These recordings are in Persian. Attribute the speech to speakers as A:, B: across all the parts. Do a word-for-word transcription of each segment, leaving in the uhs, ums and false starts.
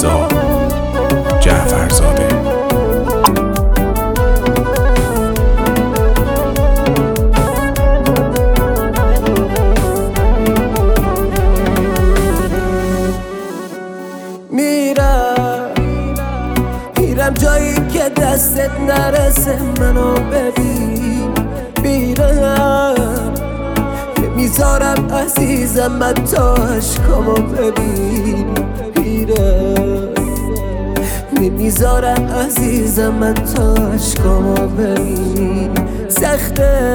A: رضا جعفرزاده.
B: میرم میرم جایی که دستت نرسه، منو ببین. میرم نمیذارم عزیزم من تا عشقامو ببین. میرم نمیذارم عزیزم من تا عشقامو ببین. سخته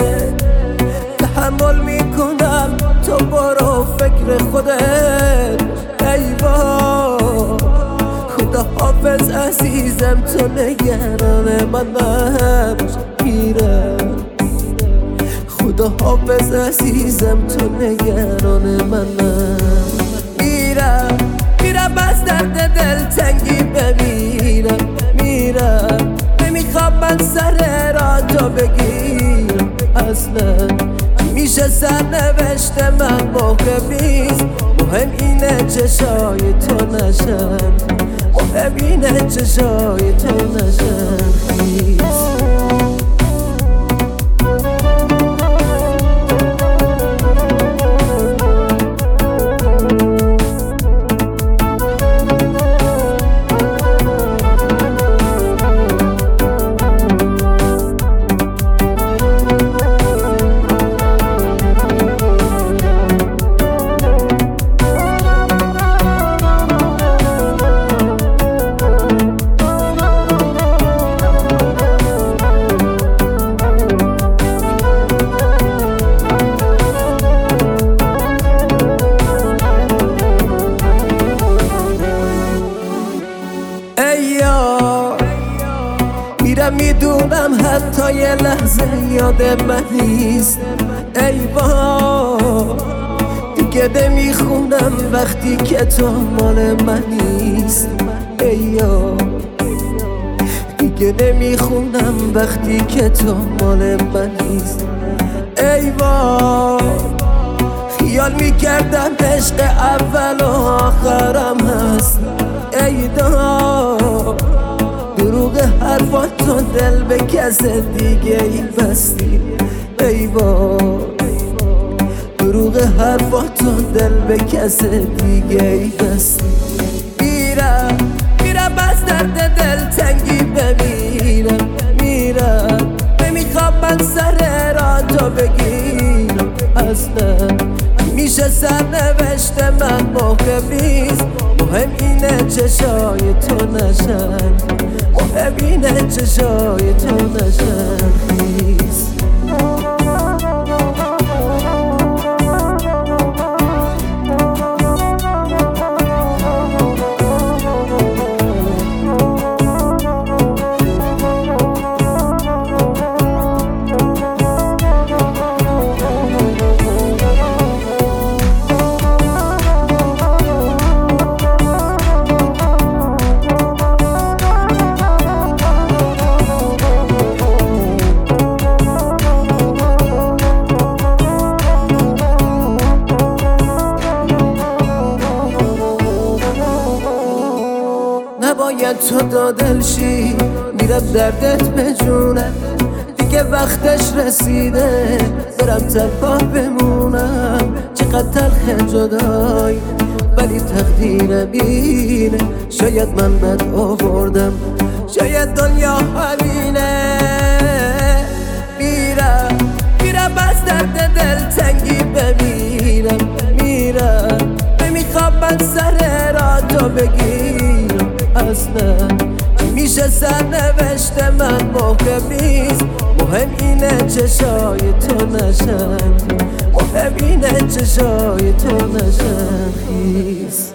B: تحمل میکنم، تو برو فکر خودت. ای با خدا حافظ عزیزم، تو نگران من نباش. میرم خدا حافظ عزیزم، تو نگران من نباش. میرم میرم از درد دلتنگی بمیرم. میرم نمیخوام من سر را تو بگیرم. اصلا میشه سرنوشت من مهم نیست، مهم اینه چشای تو نشن، مهم اینه چشای تو نشن خیز. میرم میدونم حتی یه لحظه یاد من نیست. ای با دیگه نمیخونم وقتی که تو مال من نیست. ای یا دیگه نمیخونم وقتی که تو مال من نیست. ای با خیال میکردم عشق اول و آخرم هست. ای دا دروغ حرفاتو دل به کس دیگه ای بستی. ای با دروغ حرفاتو دل به کس دیگه ای بستی. میرم میرم از درد دلتنگی بمیرم. میرم نمیخوام من سر را تو بگیرم. اصلا میشه سرنوشت من مهم نیست، مهم اینه چشای تو نشن، مهم اینه چشای تو نشن خیز. نباید تو دادل شی، میرم دردت بجونم. دیگه وقتش رسیده برم تنها بمونم. چقدر تلخ جدایی ولی تقدیر بینه. شاید من بد آوردم، شاید دنیا همینه. میرم میرم از درد دلتنگی بمیرم. میرم نمیخوام من سر را تو بگیرم. اصلا میشه سرنوشت من مهم نیست، مهم اینه چشای تو نشن، مهم اینه چشای تو نشن خیز.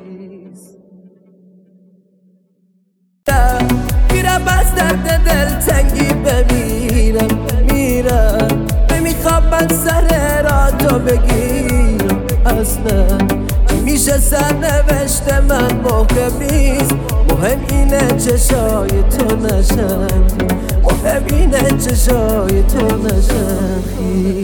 B: میرم از درد دلتنگی بمیرم. میرم نمیخوام من سر را تو بگیرم. اصلا میشه سرنوشت من مهم نیست، مهم اینه چشای تو نشن، مهم اینه چشای تو نشن.